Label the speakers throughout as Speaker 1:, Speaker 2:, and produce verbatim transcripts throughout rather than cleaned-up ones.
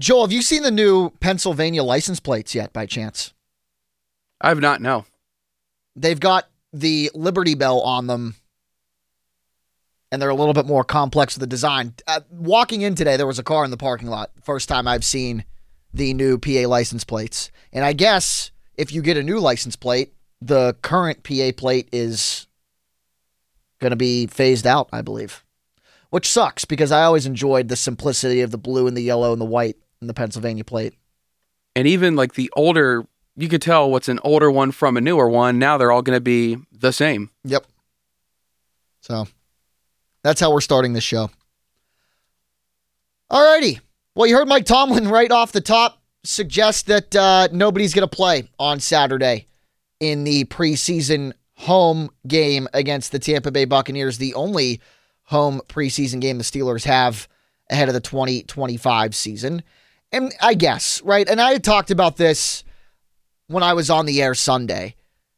Speaker 1: Joel, have you seen the new Pennsylvania license plates yet, by chance?
Speaker 2: I have not, no.
Speaker 1: They've got the Liberty Bell on them, and they're a little bit more complex with the design. Uh, walking in today, there was a car in the parking lot. First time I've seen the new P A license plates. And I guess if you get a new license plate, the current P A plate is going to be phased out, I believe. Which sucks, because I always enjoyed the simplicity of the blue and the yellow and the white in the Pennsylvania plate.
Speaker 2: And even like the older, you could tell what's an older one from a newer one. Now they're all going to be the same.
Speaker 1: Yep. So that's how we're starting this show. Alrighty. Well, you heard Mike Tomlin right off the top suggest that uh, nobody's going to play on Saturday in the preseason home game against the Tampa Bay Buccaneers, the only home preseason game the Steelers have ahead of the twenty twenty-five season. And I guess, right? And I had talked about this when I was on the air Sunday.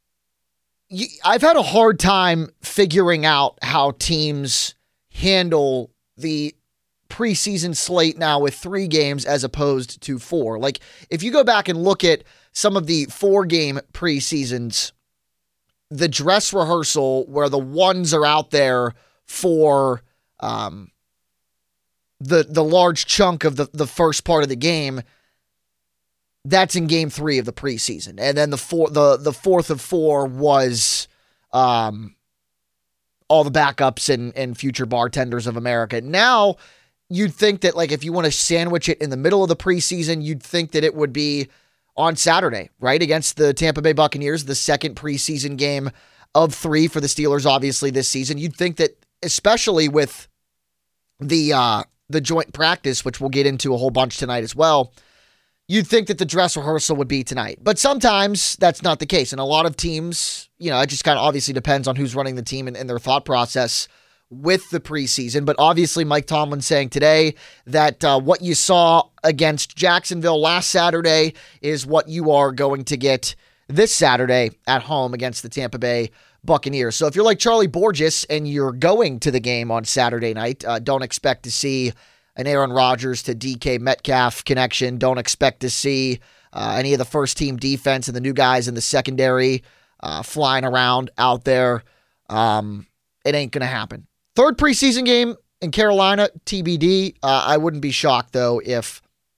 Speaker 1: I've had a hard time figuring out how teams handle the preseason slate now with three games as opposed to four. Like, if you go back and look at some of the four-game preseasons, the dress rehearsal where the ones are out there for um, the the large chunk of the, the first part of the game, that's in game three of the preseason. And then the four, the, the fourth of four was um, all the backups and, and future bartenders of America. Now, you'd think that, like, if you want to sandwich it in the middle of the preseason, you'd think that it would be on Saturday, right? Against the Tampa Bay Buccaneers, the second preseason game of three for the Steelers, obviously, this season. You'd think that, especially with the uh, the joint practice, which we'll get into a whole bunch tonight as well, you'd think that the dress rehearsal would be tonight. But sometimes that's not the case. And a lot of teams, you know, it just kind of obviously depends on who's running the team and, and their thought process with the preseason. But obviously Mike Tomlin saying today that uh, what you saw against Jacksonville last Saturday is what you are going to get this Saturday at home against the Tampa Bay Buccaneers. So if you're like Charlie Borges and you're going to the game on Saturday night, uh, don't expect to see an Aaron Rodgers to D K Metcalf connection. Don't expect to see uh, any of the first team defense and the new guys in the secondary uh, flying around out there. Um, it ain't going to happen. Third preseason game in Carolina, T B D. Uh, I wouldn't be shocked, though, if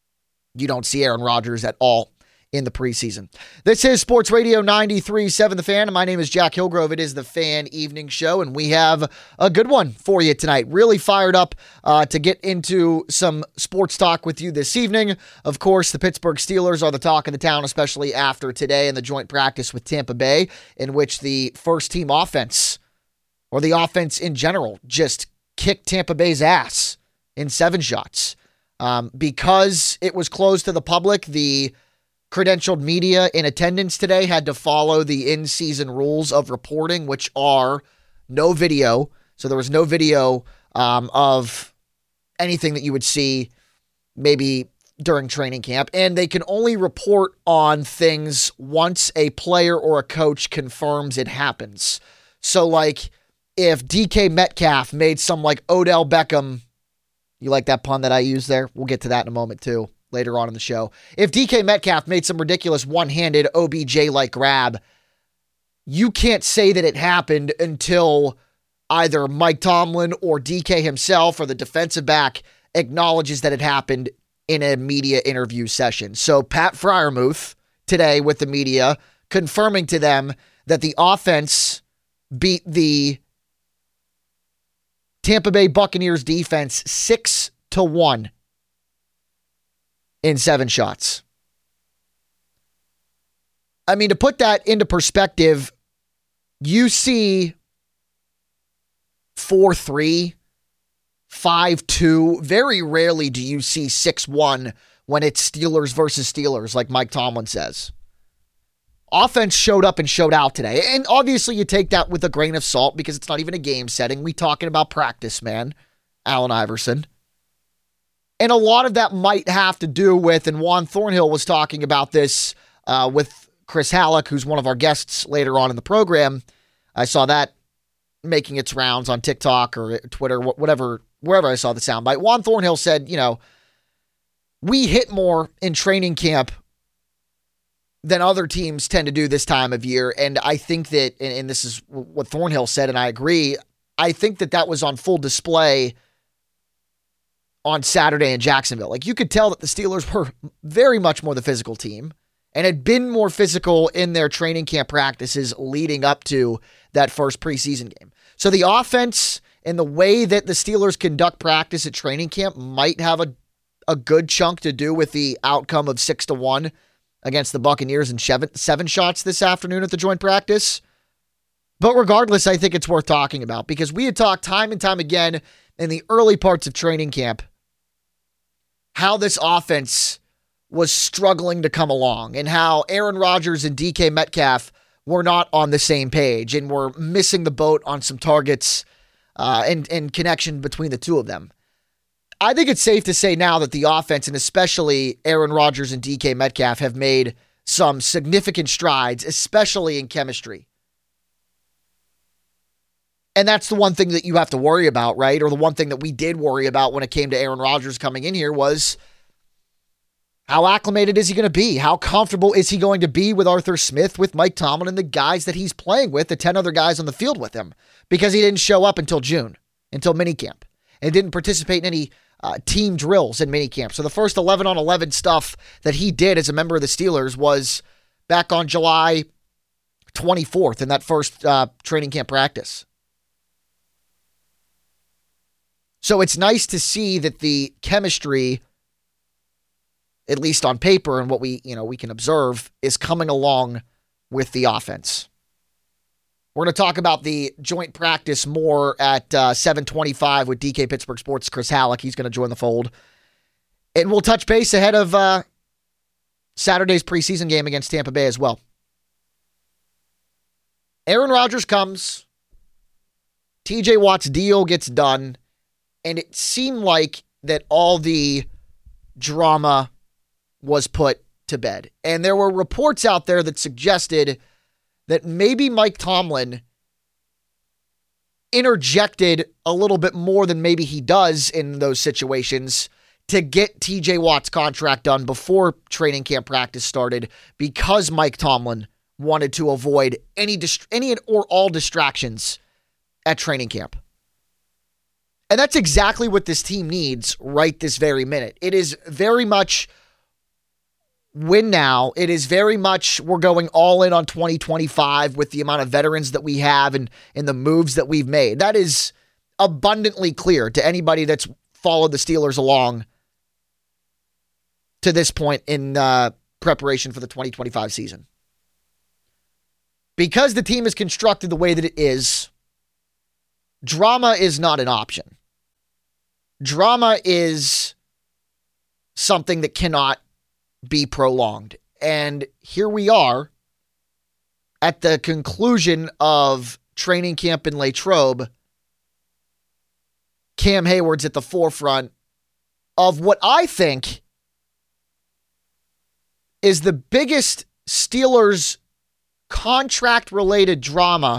Speaker 1: you don't see Aaron Rodgers at all in the preseason. This is Sports Radio ninety-three point seven The Fan, and my name is Jack Hillgrove. It is the Fan Evening Show, and we have a good one for you tonight. Really fired up uh, to get into some sports talk with you this evening. Of course, the Pittsburgh Steelers are the talk of the town, especially after today in the joint practice with Tampa Bay, in which the first-team offense, or the offense in general, just kicked Tampa Bay's ass in seven shots. Um, because it was closed to the public, the credentialed media in attendance today had to follow the in-season rules of reporting, which are no video. So there was no video um, of anything that you would see maybe during training camp. And they can only report on things once a player or a coach confirms it happens. So, like, if D K Metcalf made some, like, Odell Beckham, you like that pun that I used there? We'll get to that in a moment, too, later on in the show. If D K Metcalf made some ridiculous one-handed O B J-like grab, you can't say that it happened until either Mike Tomlin or D K himself or the defensive back acknowledges that it happened in a media interview session. So Pat Freiermuth today with the media confirming to them that the offense beat the Tampa Bay Buccaneers defense six to one in seven shots. I mean, to put that into perspective, you see four three, five two. Very rarely do you see six one when it's Steelers versus Steelers, like Mike Tomlin says. Offense showed up and showed out today. And obviously you take that with a grain of salt because it's not even a game setting. We talking about practice, man. Allen Iverson. And a lot of that might have to do with, and Juan Thornhill was talking about this uh, with Chris Halleck, who's one of our guests later on in the program. I saw that making its rounds on TikTok or Twitter, whatever, wherever I saw the soundbite. Juan Thornhill said, you know, we hit more in training camp than other teams tend to do this time of year. And I think that, and, and this is what Thornhill said, and I agree, I think that that was on full display on Saturday in Jacksonville. Like, you could tell that the Steelers were very much more the physical team and had been more physical in their training camp practices leading up to that first preseason game. So the offense and the way that the Steelers conduct practice at training camp might have a, a good chunk to do with the outcome of six to one against the Buccaneers and seven, seven shots this afternoon at the joint practice. But regardless, I think it's worth talking about because we had talked time and time again in the early parts of training camp how this offense was struggling to come along and how Aaron Rodgers and D K Metcalf were not on the same page and were missing the boat on some targets uh, and, and connection between the two of them. I think it's safe to say now that the offense, and especially Aaron Rodgers and D K Metcalf, have made some significant strides, especially in chemistry. And that's the one thing that you have to worry about, right? Or the one thing that we did worry about when it came to Aaron Rodgers coming in here was how acclimated is he going to be? How comfortable is he going to be with Arthur Smith, with Mike Tomlin, and the guys that he's playing with, the ten other guys on the field with him? Because he didn't show up until June, until minicamp, and didn't participate in any uh, team drills in minicamp. So the first eleven on eleven stuff that he did as a member of the Steelers was back on July twenty-fourth in that first uh, training camp practice. So it's nice to see that the chemistry, at least on paper and what we, you know, we can observe, is coming along with the offense. We're going to talk about the joint practice more at uh, seven twenty-five with D K Pittsburgh Sports' Chris Halleck. He's going to join the fold. And we'll touch base ahead of uh, Saturday's preseason game against Tampa Bay as well. Aaron Rodgers comes. T J Watt's deal gets done. And it seemed like that all the drama was put to bed. And there were reports out there that suggested that maybe Mike Tomlin interjected a little bit more than maybe he does in those situations to get T J Watt's contract done before training camp practice started because Mike Tomlin wanted to avoid any dist- any or all distractions at training camp. And that's exactly what this team needs right this very minute. It is very much win now. It is very much we're going all in on twenty twenty-five with the amount of veterans that we have and, and the moves that we've made. That is abundantly clear to anybody that's followed the Steelers along to this point in uh, preparation for the twenty twenty-five season. Because the team is constructed the way that it is, drama is not an option. Drama is something that cannot be prolonged. And here we are at the conclusion of training camp in Latrobe. Cam Hayward's at the forefront of what I think is the biggest Steelers contract-related drama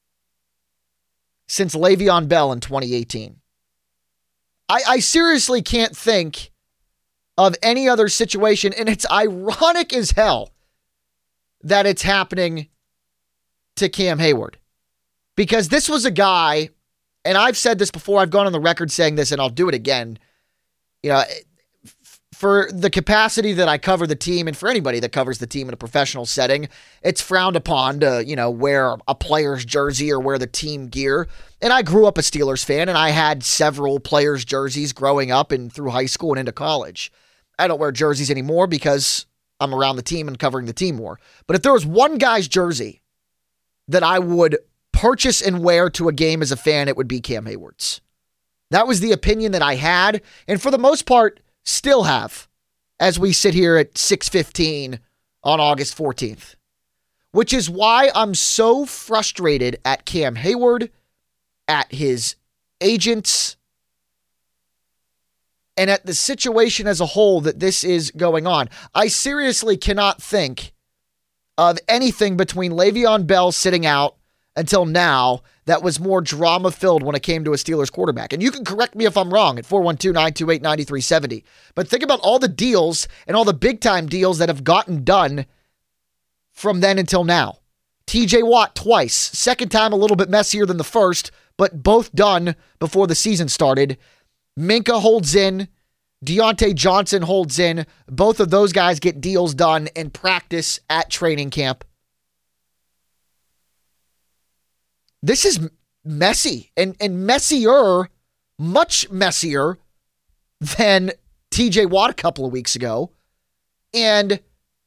Speaker 1: since Le'Veon Bell in twenty eighteen. I, I seriously can't think of any other situation, and it's ironic as hell that it's happening to Cam Hayward. Because this was a guy, and I've said this before, I've gone on the record saying this, and I'll do it again. You know, for the capacity that I cover the team, and for anybody that covers the team in a professional setting, it's frowned upon to, you know, wear a player's jersey or wear the team gear. And I grew up a Steelers fan, and I had several players' jerseys growing up and through high school and into college. I don't wear jerseys anymore because I'm around the team and covering the team more. But if there was one guy's jersey that I would purchase and wear to a game as a fan, it would be Cam Hayward's. That was the opinion that I had, and for the most part, still have, as we sit here at six fifteen on August fourteenth. Which is why I'm so frustrated at Cam Hayward, at his agents, and at the situation as a whole that this is going on. I seriously cannot think of anything between Le'Veon Bell sitting out until now that was more drama-filled when it came to a Steelers quarterback. And you can correct me if I'm wrong at four one two, nine two eight, nine three seven zero. But think about all the deals and all the big-time deals that have gotten done from then until now. T J Watt twice. Second time a little bit messier than the first, but both done before the season started. Minka holds in. Deontay Johnson holds in. Both of those guys get deals done in practice at training camp. This is messy and, and messier, much messier than T J Watt a couple of weeks ago. And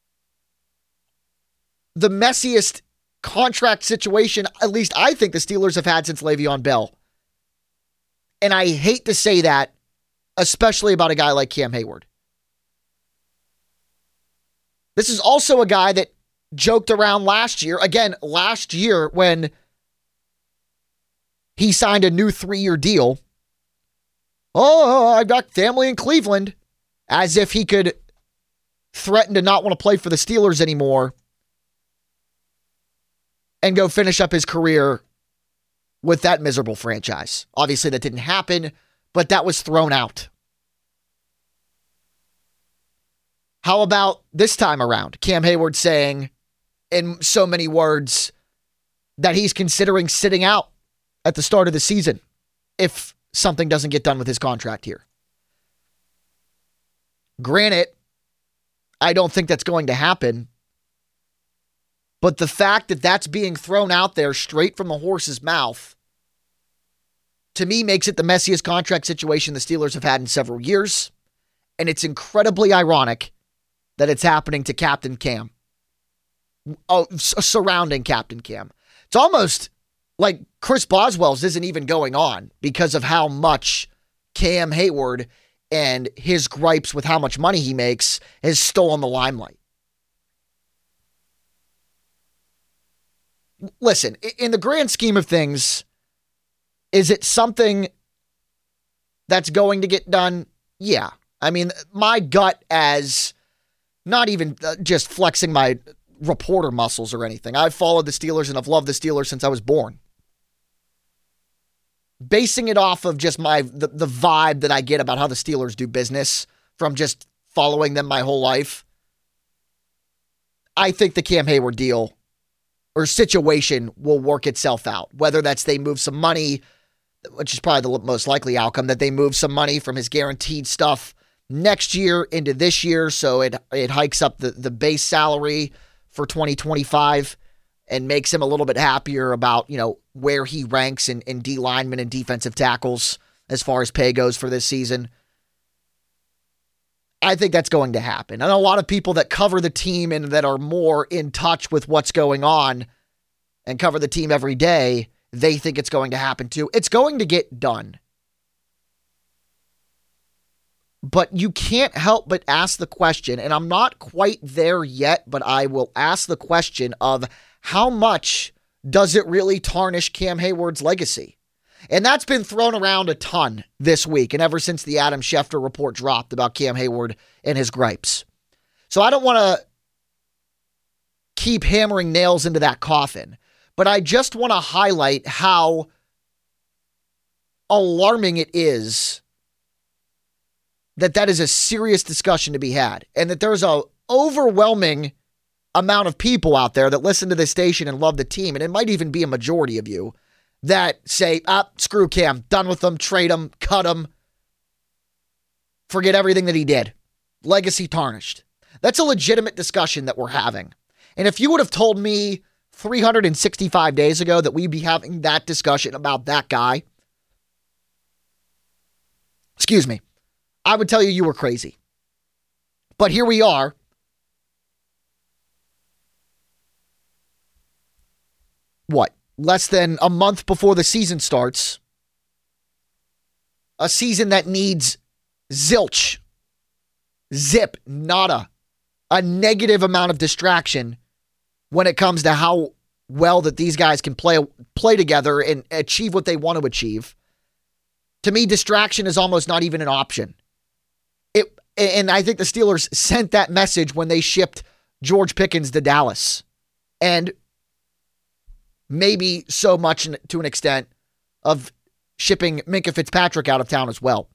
Speaker 1: the messiest contract situation, at least I think the Steelers have had since Le'Veon Bell. And I hate to say that, especially about a guy like Cam Hayward. This is also a guy that joked around last year. Again, last year when he signed a new three-year deal. Oh, I've got family in Cleveland. As if he could threaten to not want to play for the Steelers anymore and go finish up his career with that miserable franchise. Obviously, that didn't happen, but that was thrown out. How about this time around? Cam Hayward saying in so many words that he's considering sitting out at the start of the season if something doesn't get done with his contract here. Granted, I don't think that's going to happen, but the fact that that's being thrown out there straight from the horse's mouth, to me, makes it the messiest contract situation the Steelers have had in several years, and it's incredibly ironic that it's happening to Captain Cam. Oh, surrounding Captain Cam. It's almost like Chris Boswell's isn't even going on because of how much Cam Hayward and his gripes with how much money he makes has stolen the limelight. Listen, in the grand scheme of things, is it something that's going to get done? Yeah. I mean, my gut, as not even just flexing my reporter muscles or anything. I've followed the Steelers and I've loved the Steelers since I was born. Basing it off of just my the, the vibe that I get about how the Steelers do business from just following them my whole life, I think the Cam Hayward deal or situation will work itself out. Whether that's they move some money, which is probably the most likely outcome, that they move some money from his guaranteed stuff next year into this year, so it it hikes up the, the base salary for twenty twenty-five and makes him a little bit happier about, you know, where he ranks in, in D linemen and defensive tackles as far as pay goes for this season. I think that's going to happen. And a lot of people that cover the team and that are more in touch with what's going on and cover the team every day, they think it's going to happen too. It's going to get done. But you can't help but ask the question, and I'm not quite there yet, but I will ask the question of how much does it really tarnish Cam Hayward's legacy? And that's been thrown around a ton this week and ever since the Adam Schefter report dropped about Cam Hayward and his gripes. So I don't want to keep hammering nails into that coffin, but I just want to highlight how alarming it is that that is a serious discussion to be had, and that there's a overwhelming amount of people out there that listen to this station and love the team, and it might even be a majority of you, that say, ah, screw Cam, done with him, trade him, cut him, forget everything that he did. Legacy tarnished. That's a legitimate discussion that we're having. And if you would have told me three hundred sixty-five days ago that we'd be having that discussion about that guy, excuse me, I would tell you you were crazy. But here we are. What? Less than a month before the season starts. A season that needs zilch, zip, nada, a negative amount of distraction when it comes to how well that these guys can play play together and achieve what they want to achieve. To me, distraction is almost not even an option. It, and I think the Steelers sent that message when they shipped George Pickens to Dallas. And maybe so much to an extent of shipping Minkah Fitzpatrick out of town as well.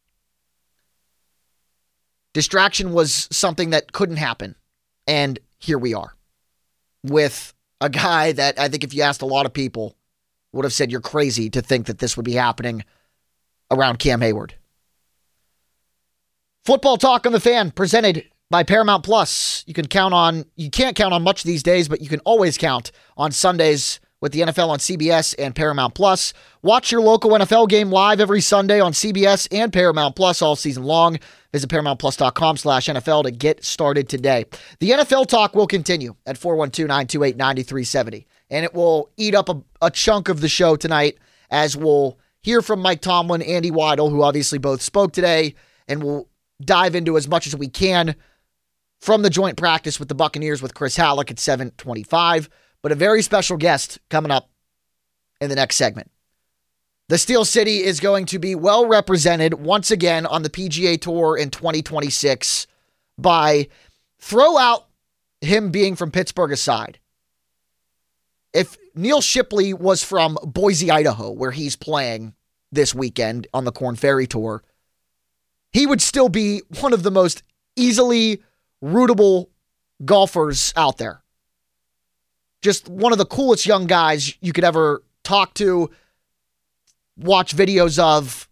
Speaker 1: Distraction was something that couldn't happen. And here we are with a guy that I think if you asked a lot of people would have said you're crazy to think that this would be happening around Cam Hayward. Football Talk on the Fan presented by Paramount Plus. You can count on, you can't count on much these days, but you can always count on Sundays with the N F L on C B S and Paramount Plus. Watch your local N F L game live every Sunday on C B S and Paramount Plus all season long. Visit ParamountPlus.com slash NFL to get started today. The N F L talk will continue at four one two, nine two eight, nine three seven zero, and it will eat up a, a chunk of the show tonight as we'll hear from Mike Tomlin, Andy Weidel, who obviously both spoke today, and we'll dive into as much as we can from the joint practice with the Buccaneers with Chris Halleck at seven twenty-five. But a very special guest coming up in the next segment. The Steel City is going to be well represented once again on the P G A Tour in twenty twenty-six by, throw out him being from Pittsburgh aside. If Neil Shipley was from Boise, Idaho, where he's playing this weekend on the Korn Ferry Tour, he would still be one of the most easily rootable golfers out there. Just one of the coolest young guys you could ever talk to, watch videos of,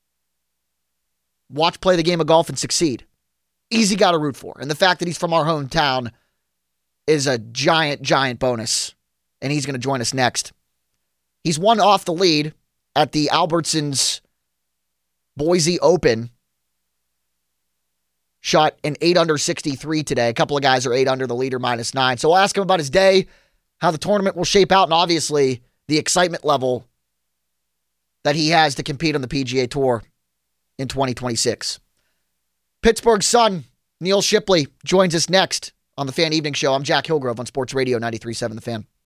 Speaker 1: watch play the game of golf and succeed. Easy guy to root for. And the fact that he's from our hometown is a giant, giant bonus. And he's going to join us next. He's one off the lead at the Albertsons Boise Open. Shot an eight under sixty-three today. A couple of guys are eight under, the leader minus nine. So we'll ask him about his day, how the tournament will shape out, and obviously the excitement level that he has to compete on the P G A Tour in twenty twenty-six. Pittsburgh's son, Neil Shipley, joins us next on the Fan Evening Show. I'm Jack Hillgrove on Sports Radio ninety-three point seven The Fan.